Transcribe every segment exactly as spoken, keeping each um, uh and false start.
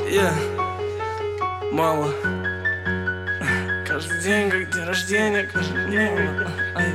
Yeah. Мало. Каждый день как день рождения, каждый день. Ай.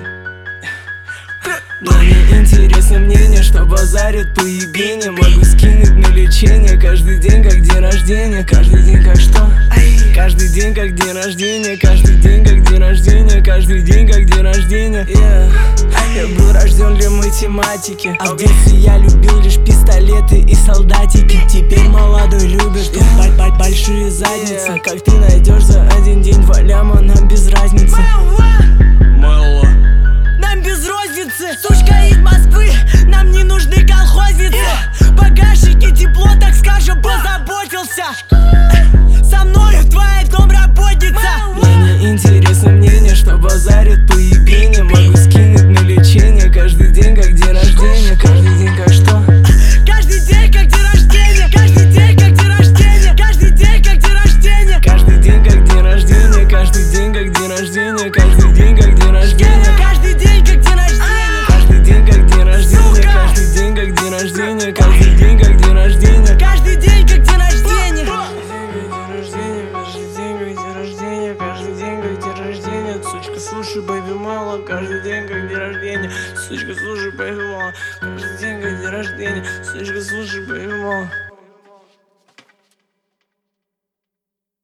Мне интересно мнение, что базарят по ебине. Могу скинуть на лечение. Каждый день как день рождения. Каждый день как что? Каждый день как день рождения. Каждый день как день рождения. Каждый день как день рождения. Yeah. Я был рожден для математики, а в детстве я любил лишь пистолеты и солдатики. Теперь молодой любит yeah. большие задницы yeah. Как ты найдешь за один день два ляма, нам без разницы. Мало. Нам без розницы. Сучка из Москвы, нам не нужны колхозницы yeah. Багажники тепло, так скажем, позаботился. Со мною твоя домработница. Мне интересно мнение, что базарит по ебине. Могу скинуть на лечение. Каждый день как день рождения. Каждый день как что? Каждый день как день рождения. Каждый день как день рождения. Каждый день как день рождения. Каждый день как день рождения. Каждый день как день рождения. Каждый день как день рождения. Каждый день как день рождения. Каждый день как день рождения. Каждый день как день рождения. Каждый день как день рождения. Каждый день как день рождения. Каждый день как день рождения. Сучка, слушай, бэйби, мало. Каждый день как день рождения. Сучка, слушай, бэйби, мало. Каждый день как день рождения. Сучка, слушай, бэйби, мало.